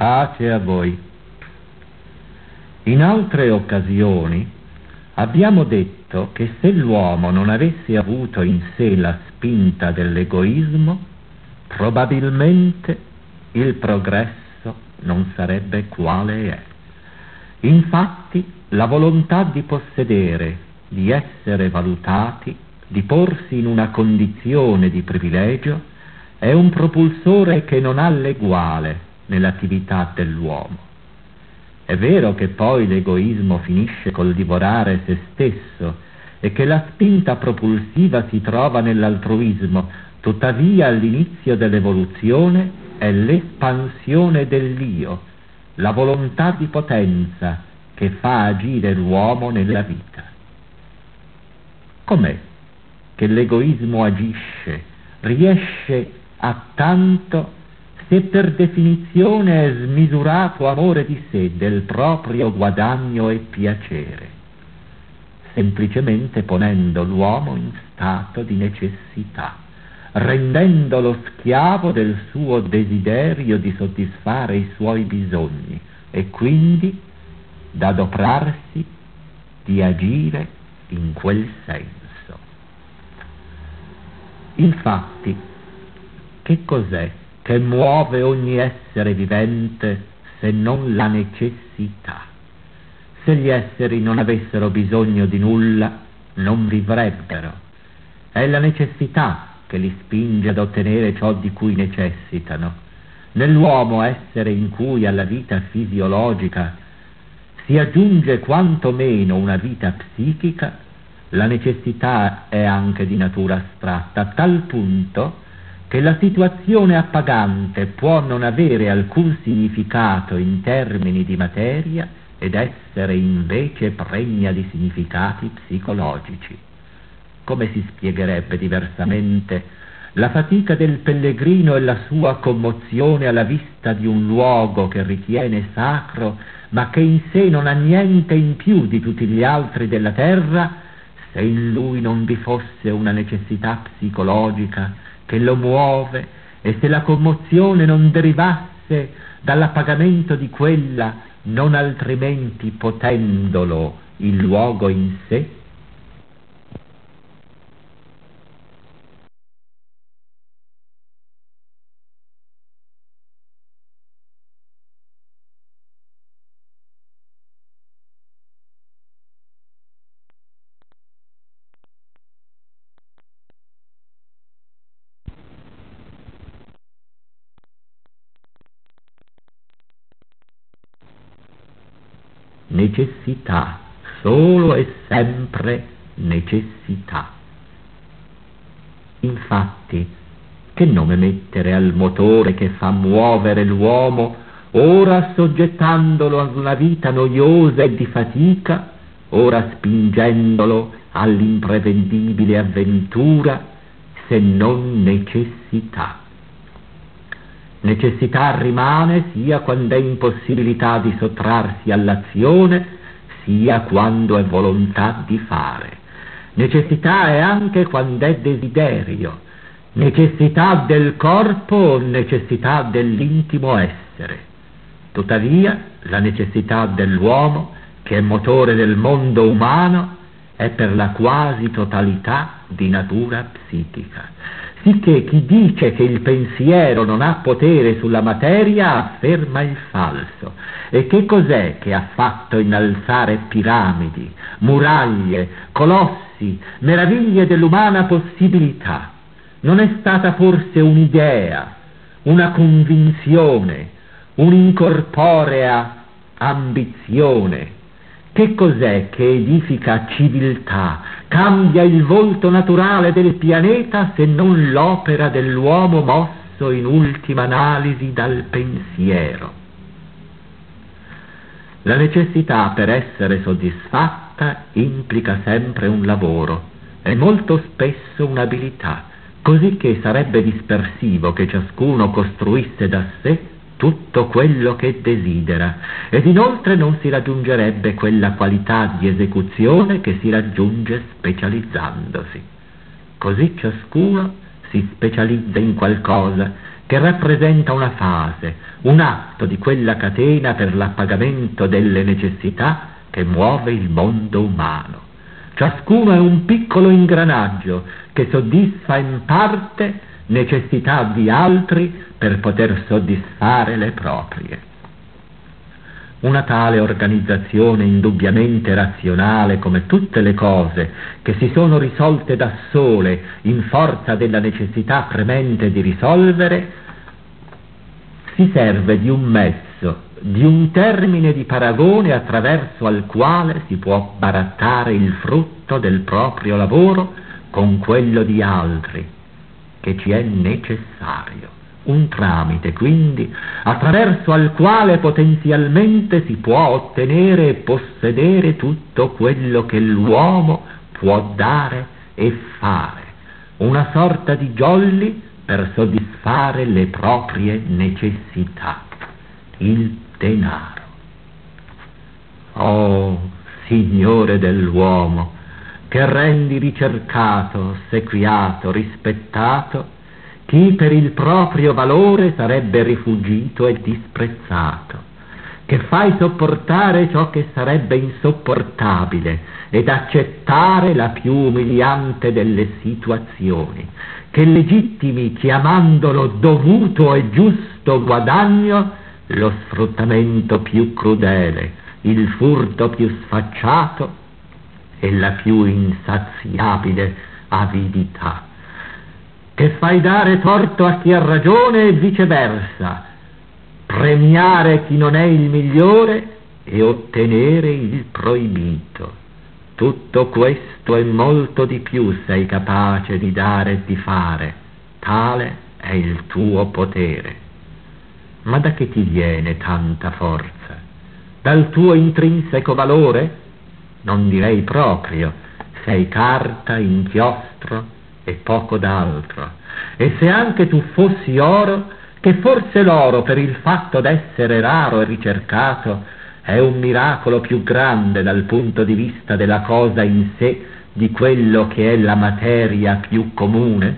Pace a voi. In altre occasioni abbiamo detto che se l'uomo non avesse avuto in sé la spinta dell'egoismo, probabilmente il progresso non sarebbe quale è. Infatti, la volontà di possedere, di essere valutati, di porsi in una condizione di privilegio, è un propulsore che non ha l'eguale nell'attività dell'uomo. È vero che poi l'egoismo finisce col divorare se stesso e che la spinta propulsiva si trova nell'altruismo, tuttavia all'inizio dell'evoluzione è l'espansione dell'io, la volontà di potenza che fa agire l'uomo nella vita. Com'è che l'egoismo agisce, riesce a tanto, se per definizione è smisurato amore di sé, del proprio guadagno e piacere, semplicemente ponendo l'uomo in stato di necessità, rendendolo schiavo del suo desiderio di soddisfare i suoi bisogni e quindi d'adoprarsi di agire in quel senso. Infatti, che cos'è che muove ogni essere vivente se non la necessità? Se gli esseri non avessero bisogno di nulla, non vivrebbero. È la necessità che li spinge ad ottenere ciò di cui necessitano. Nell'uomo, essere in cui alla vita fisiologica si aggiunge quantomeno una vita psichica, la necessità è anche di natura astratta, a tal punto che la situazione appagante può non avere alcun significato in termini di materia ed essere invece pregna di significati psicologici. Come si spiegherebbe diversamente la fatica del pellegrino e la sua commozione alla vista di un luogo che ritiene sacro, ma che in sé non ha niente in più di tutti gli altri della terra, se in lui non vi fosse una necessità psicologica che lo muove, e se la commozione non derivasse dall'appagamento di quella, non altrimenti potendolo il luogo in sé? Necessità, solo e sempre necessità. Infatti, che nome mettere al motore che fa muovere l'uomo, ora assoggettandolo ad una vita noiosa e di fatica, ora spingendolo all'imprevedibile avventura, se non necessità? Necessità rimane sia quando è impossibilità di sottrarsi all'azione, sia quando è volontà di fare. Necessità è anche quando è desiderio, necessità del corpo o necessità dell'intimo essere. Tuttavia, la necessità dell'uomo, che è motore del mondo umano, è per la quasi totalità di natura psichica. Sicché chi dice che il pensiero non ha potere sulla materia afferma il falso. E che cos'è che ha fatto innalzare piramidi, muraglie, colossi, meraviglie dell'umana possibilità? Non è stata forse un'idea, una convinzione, un'incorporea ambizione? Che cos'è che edifica civiltà, cambia il volto naturale del pianeta, se non l'opera dell'uomo mosso in ultima analisi dal pensiero? La necessità, per essere soddisfatta, implica sempre un lavoro e molto spesso un'abilità, così che sarebbe dispersivo che ciascuno costruisse da sé tutto quello che desidera, ed inoltre non si raggiungerebbe quella qualità di esecuzione che si raggiunge specializzandosi. Così ciascuno si specializza in qualcosa che rappresenta una fase, un atto di quella catena per l'appagamento delle necessità che muove il mondo umano. Ciascuno è un piccolo ingranaggio che soddisfa in parte necessità di altri per poter soddisfare le proprie. Una tale organizzazione indubbiamente razionale, come tutte le cose che si sono risolte da sole in forza della necessità premente di risolvere, si serve di un mezzo, di un termine di paragone attraverso al quale si può barattare il frutto del proprio lavoro con quello di altri, che ci è necessario. Un tramite, quindi, attraverso al quale potenzialmente si può ottenere e possedere tutto quello che l'uomo può dare e fare, una sorta di jolly per soddisfare le proprie necessità, il denaro. Oh, Signore dell'uomo, che rendi ricercato, ossequiato, rispettato chi per il proprio valore sarebbe rifugito e disprezzato, che fai sopportare ciò che sarebbe insopportabile ed accettare la più umiliante delle situazioni, che legittimi, chiamandolo dovuto e giusto guadagno, lo sfruttamento più crudele, il furto più sfacciato e la più insaziabile avidità, che fai dare torto a chi ha ragione e viceversa, premiare chi non è il migliore e ottenere il proibito. Tutto questo e molto di più sei capace di dare e di fare, tale è il tuo potere. Ma da che ti viene tanta forza? Dal tuo intrinseco valore? Non direi proprio, sei carta, inchiostro e poco d'altro. E se anche tu fossi oro, che forse l'oro per il fatto d'essere raro e ricercato è un miracolo più grande dal punto di vista della cosa in sé di quello che è la materia più comune?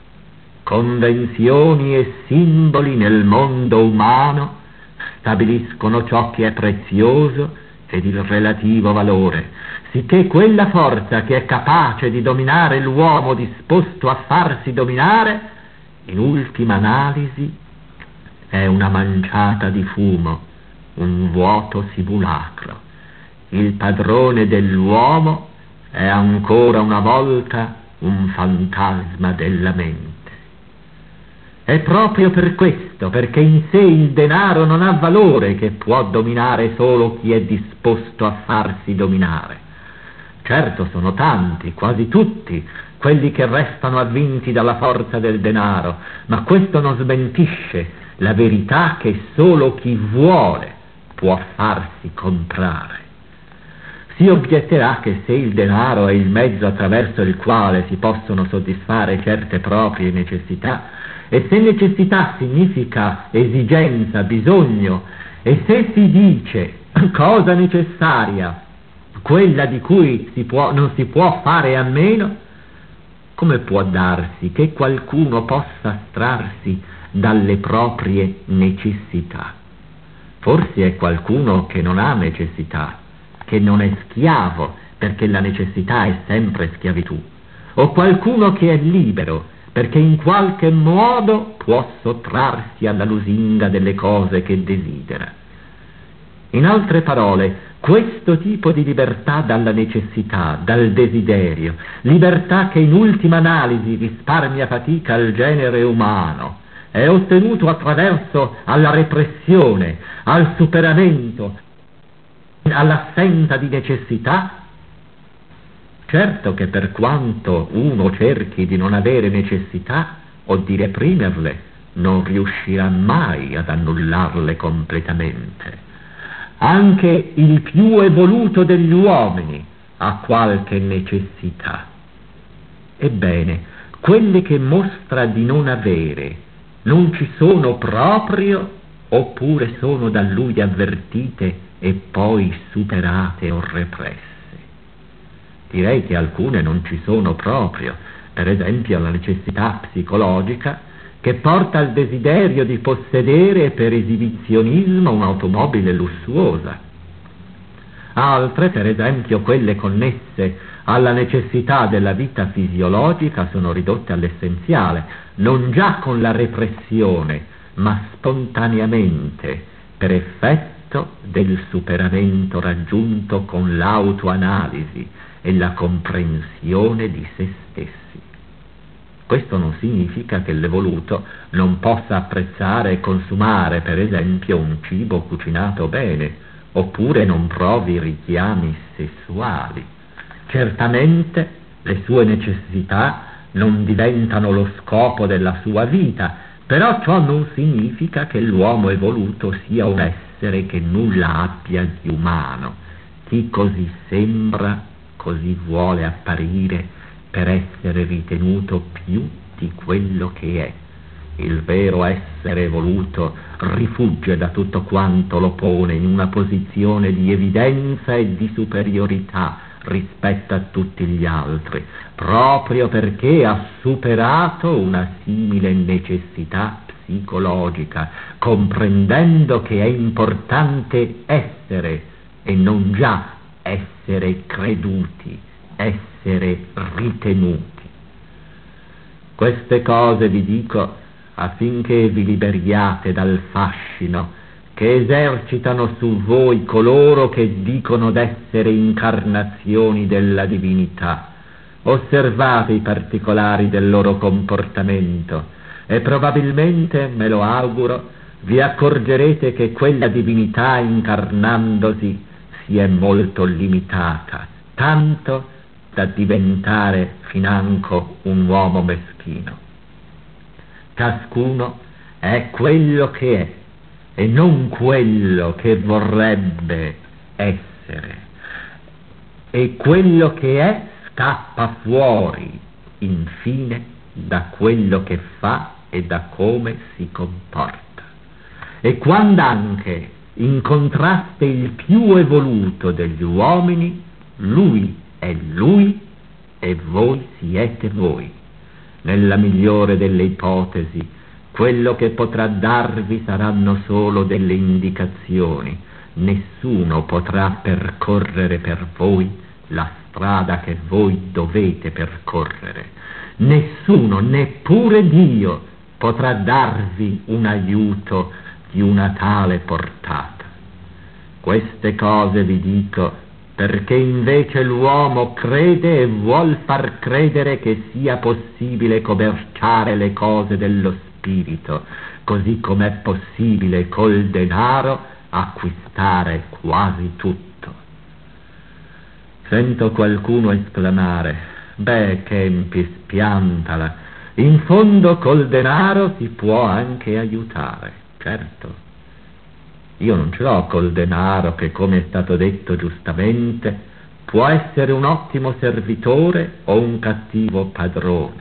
Convenzioni e simboli nel mondo umano stabiliscono ciò che è prezioso ed il relativo valore, sicché quella forza che è capace di dominare l'uomo disposto a farsi dominare, in ultima analisi, è una manciata di fumo, un vuoto simulacro. Il padrone dell'uomo è ancora una volta un fantasma della mente. È proprio per questo, perché in sé il denaro non ha valore, che può dominare solo chi è disposto a farsi dominare. Certo, sono tanti, quasi tutti, quelli che restano avvinti dalla forza del denaro, ma questo non smentisce la verità che solo chi vuole può farsi comprare. Si obietterà che se il denaro è il mezzo attraverso il quale si possono soddisfare certe proprie necessità, e se necessità significa esigenza, bisogno, e se si dice cosa necessaria, quella di cui non si può fare a meno, come può darsi che qualcuno possa astrarsi dalle proprie necessità? Forse è qualcuno che non ha necessità, che non è schiavo, perché la necessità è sempre schiavitù, o qualcuno che è libero, perché in qualche modo può sottrarsi alla lusinga delle cose che desidera. In altre parole, questo tipo di libertà dalla necessità, dal desiderio, libertà che in ultima analisi risparmia fatica al genere umano, è ottenuto attraverso alla repressione, al superamento, all'assenza di necessità. Certo che per quanto uno cerchi di non avere necessità o di reprimerle, non riuscirà mai ad annullarle completamente. Anche il più evoluto degli uomini ha qualche necessità. Ebbene, quelle che mostra di non avere non ci sono proprio, oppure sono da lui avvertite e poi superate o represse? Direi che alcune non ci sono proprio, per esempio la necessità psicologica che porta al desiderio di possedere per esibizionismo un'automobile lussuosa. Altre, per esempio quelle connesse alla necessità della vita fisiologica, sono ridotte all'essenziale, non già con la repressione, ma spontaneamente, per effetto del superamento raggiunto con l'autoanalisi e la comprensione di se stessi. Questo non significa che l'evoluto non possa apprezzare e consumare, per esempio, un cibo cucinato bene, oppure non provi richiami sessuali. Certamente le sue necessità non diventano lo scopo della sua vita, però ciò non significa che l'uomo evoluto sia un essere che nulla abbia di umano. Chi così sembra, così vuole apparire per essere ritenuto più di quello che è. Il vero essere evoluto rifugge da tutto quanto lo pone in una posizione di evidenza e di superiorità rispetto a tutti gli altri, proprio perché ha superato una simile necessità psicologica, comprendendo che è importante essere e non già essere creduti, essere ritenuti. Queste cose vi dico affinché vi liberiate dal fascino che esercitano su voi coloro che dicono d'essere incarnazioni della divinità. Osservate i particolari del loro comportamento e probabilmente, me lo auguro, vi accorgerete che quella divinità incarnandosi si è molto limitata, tanto da diventare financo un uomo meschino. Ciascuno è quello che è e non quello che vorrebbe essere, e quello che è scappa fuori, infine, da quello che fa e da come si comporta. E quando anche incontraste il più evoluto degli uomini, lui è lui e voi siete voi. Nella migliore delle ipotesi, quello che potrà darvi saranno solo delle indicazioni. Nessuno potrà percorrere per voi la strada che voi dovete percorrere. Nessuno, neppure Dio, potrà darvi un aiuto di una tale portata. Queste cose vi dico perché invece l'uomo crede e vuol far credere che sia possibile commerciare le cose dello spirito, così com'è possibile col denaro acquistare quasi tutto. Sento qualcuno esclamare: beh, Kempis, piantala, in fondo col denaro si può anche aiutare. Certo, io non ce l'ho col denaro che, come è stato detto giustamente, può essere un ottimo servitore o un cattivo padrone.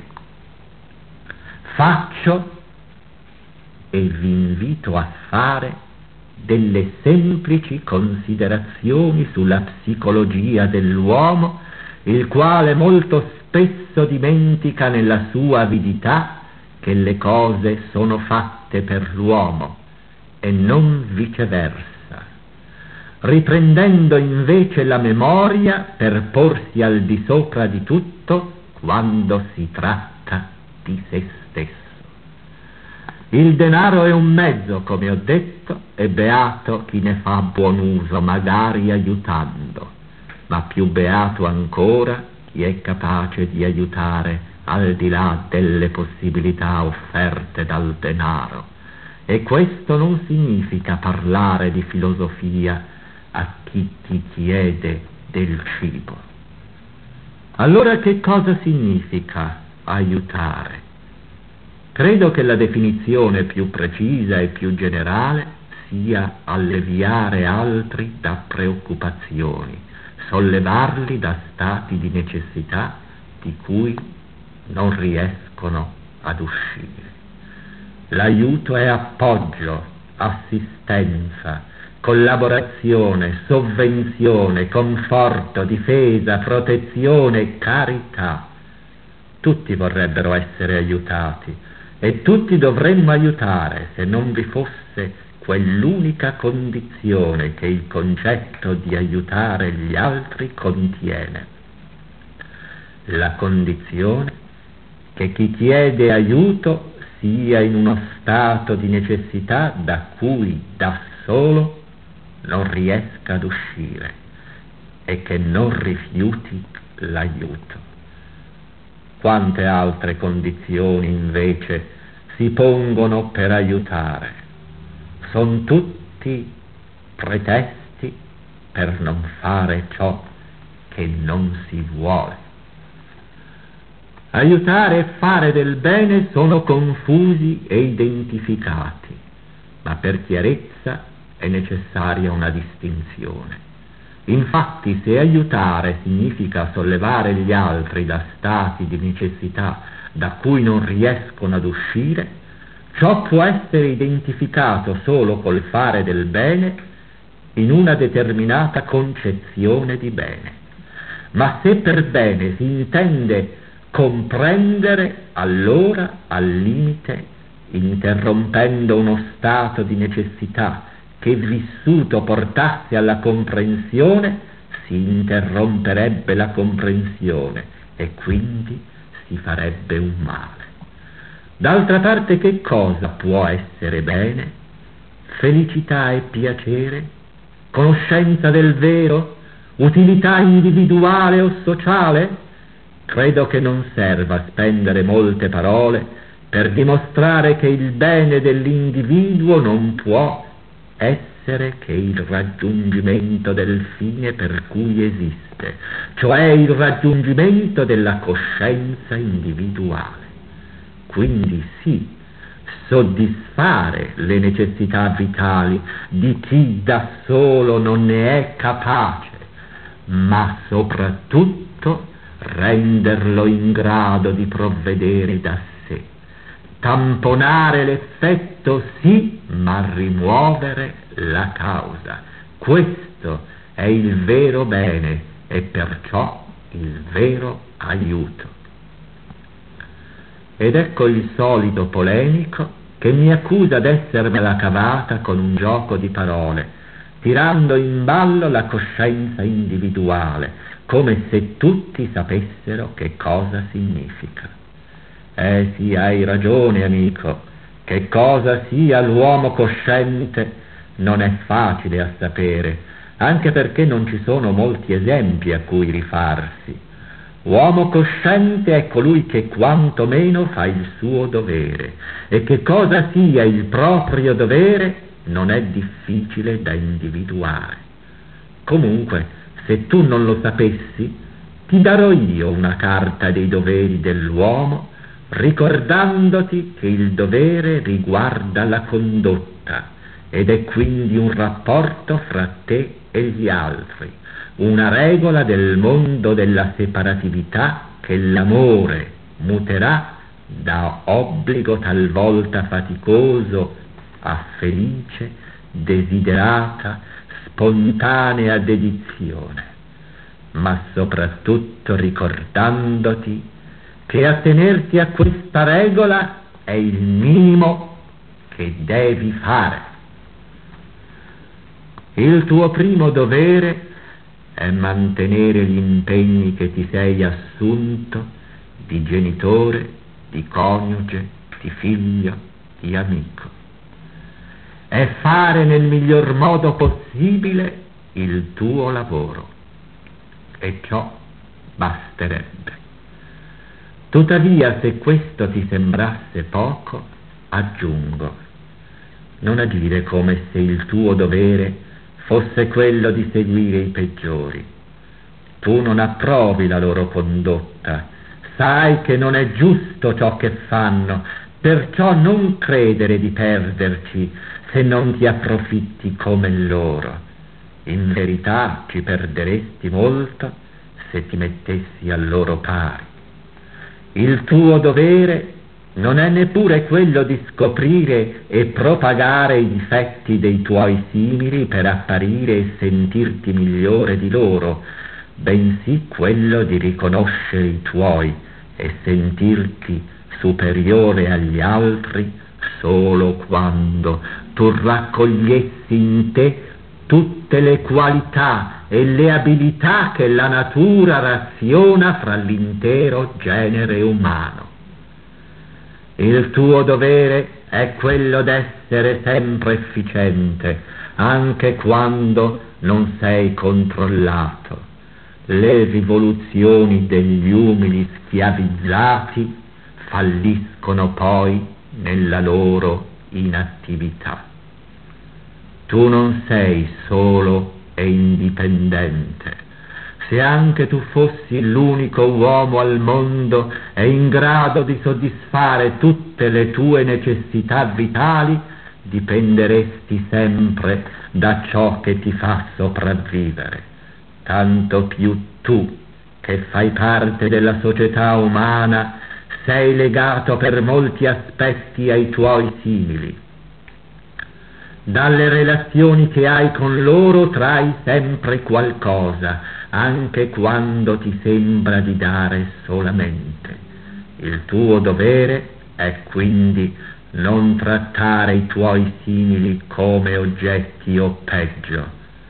Faccio e vi invito a fare delle semplici considerazioni sulla psicologia dell'uomo, il quale molto spesso dimentica nella sua avidità che le cose sono fatte per l'uomo e non viceversa, riprendendo invece la memoria per porsi al di sopra di tutto quando si tratta di se stesso. Il denaro è un mezzo, come ho detto, e beato chi ne fa buon uso, magari aiutando, ma più beato ancora chi è capace di aiutare al di là delle possibilità offerte dal denaro. E questo non significa parlare di filosofia a chi ti chiede del cibo. Allora che cosa significa aiutare? Credo che la definizione più precisa e più generale sia alleviare altri da preoccupazioni, sollevarli da stati di necessità di cui non riescono ad uscire. L'aiuto è appoggio, assistenza, collaborazione, sovvenzione, conforto, difesa, protezione, carità. Tutti vorrebbero essere aiutati, e tutti dovremmo aiutare se non vi fosse quell'unica condizione che il concetto di aiutare gli altri contiene. La condizione che chi chiede aiuto sia in uno stato di necessità da cui da solo non riesca ad uscire e che non rifiuti l'aiuto. Quante altre condizioni invece si pongono per aiutare? Son tutti pretesti per non fare ciò che non si vuole. Aiutare e fare del bene sono confusi e identificati, ma per chiarezza è necessaria una distinzione. Infatti, se aiutare significa sollevare gli altri da stati di necessità da cui non riescono ad uscire, ciò può essere identificato solo col fare del bene in una determinata concezione di bene. Ma se per bene si intende comprendere, allora al limite, interrompendo uno stato di necessità che vissuto portasse alla comprensione, si interromperebbe la comprensione e quindi si farebbe un male. D'altra parte, che cosa può essere bene? Felicità e piacere? Conoscenza del vero? Utilità individuale o sociale? Credo che non serva spendere molte parole per dimostrare che il bene dell'individuo non può essere che il raggiungimento del fine per cui esiste, cioè il raggiungimento della coscienza individuale. Quindi sì, soddisfare le necessità vitali di chi da solo non ne è capace, ma soprattutto renderlo in grado di provvedere da sé, tamponare l'effetto sì, ma rimuovere la causa. Questo è il vero bene e perciò il vero aiuto. Ed ecco il solito polemico che mi accusa d'essermela cavata con un gioco di parole, tirando in ballo la coscienza individuale, come se tutti sapessero che cosa significa. Sì, hai ragione, amico, che cosa sia l'uomo cosciente non è facile a sapere, anche perché non ci sono molti esempi a cui rifarsi. Uomo cosciente è colui che quantomeno fa il suo dovere, e che cosa sia il proprio dovere non è difficile da individuare. Comunque, se tu non lo sapessi, ti darò io una carta dei doveri dell'uomo, ricordandoti che il dovere riguarda la condotta ed è quindi un rapporto fra te e gli altri, una regola del mondo della separatività che l'amore muterà da obbligo talvolta faticoso a felice, desiderata, spontanea dedizione, ma soprattutto ricordandoti che attenerti a questa regola è il minimo che devi fare. Il tuo primo dovere è mantenere gli impegni che ti sei assunto di genitore, di coniuge, di figlio, di amico. È fare nel miglior modo possibile il tuo lavoro, e ciò basterebbe. Tuttavia, se questo ti sembrasse poco, aggiungo: non agire come se il tuo dovere fosse quello di seguire i peggiori. Tu non approvi la loro condotta, sai che non è giusto ciò che fanno, perciò non credere di perderci se non ti approfitti come loro. In verità ci perderesti molto se ti mettessi al loro pari. Il tuo dovere non è neppure quello di scoprire e propagare i difetti dei tuoi simili per apparire e sentirti migliore di loro, bensì quello di riconoscere i tuoi e sentirti superiore agli altri solo quando tu raccogliessi in te tutte le qualità e le abilità che la natura raziona fra l'intero genere umano. Il tuo dovere è quello d'essere sempre efficiente, anche quando non sei controllato. Le rivoluzioni degli umili schiavizzati falliscono poi nella loro inattività. Tu non sei solo e indipendente. Se anche tu fossi l'unico uomo al mondo e in grado di soddisfare tutte le tue necessità vitali, dipenderesti sempre da ciò che ti fa sopravvivere. Tanto più tu, che fai parte della società umana, sei legato per molti aspetti ai tuoi simili. Dalle relazioni che hai con loro trai sempre qualcosa, anche quando ti sembra di dare solamente. Il tuo dovere è quindi non trattare i tuoi simili come oggetti o peggio,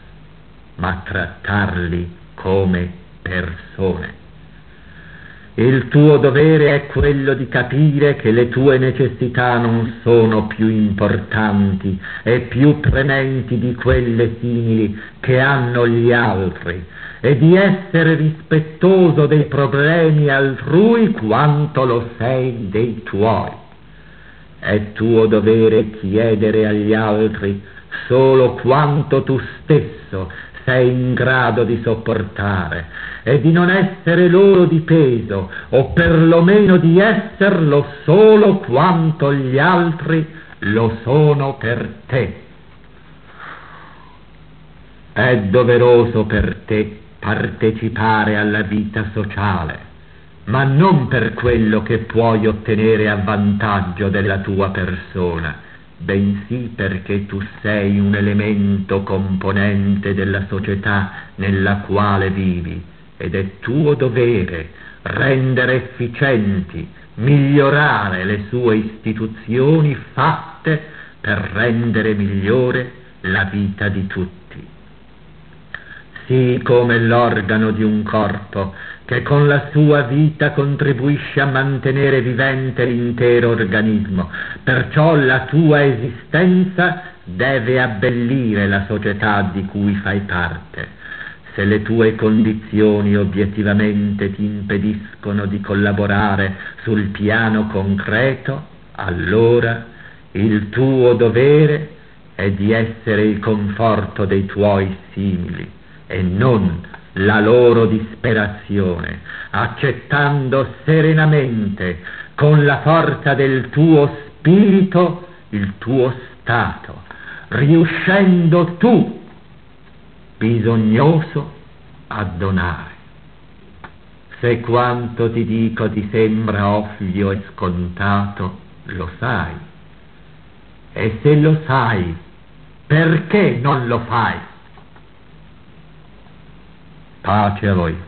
ma trattarli come persone. Il tuo dovere è quello di capire che le tue necessità non sono più importanti e più prementi di quelle simili che hanno gli altri, e di essere rispettoso dei problemi altrui quanto lo sei dei tuoi. È tuo dovere chiedere agli altri solo quanto tu stesso sei in grado di sopportare, e di non essere loro di peso, o perlomeno di esserlo solo quanto gli altri lo sono per te. È doveroso per te partecipare alla vita sociale, ma non per quello che puoi ottenere a vantaggio della tua persona, bensì perché tu sei un elemento componente della società nella quale vivi, ed è tuo dovere rendere efficienti, migliorare le sue istituzioni fatte per rendere migliore la vita di tutti. Sii come l'organo di un corpo che con la sua vita contribuisce a mantenere vivente l'intero organismo, perciò la tua esistenza deve abbellire la società di cui fai parte. Se le tue condizioni obiettivamente ti impediscono di collaborare sul piano concreto, allora il tuo dovere è di essere il conforto dei tuoi simili e non la loro disperazione, accettando serenamente con la forza del tuo spirito il tuo stato, riuscendo tu bisognoso a donare. Se quanto ti dico ti sembra ovvio e scontato, lo sai. E se lo sai, perché non lo fai? Pace a voi.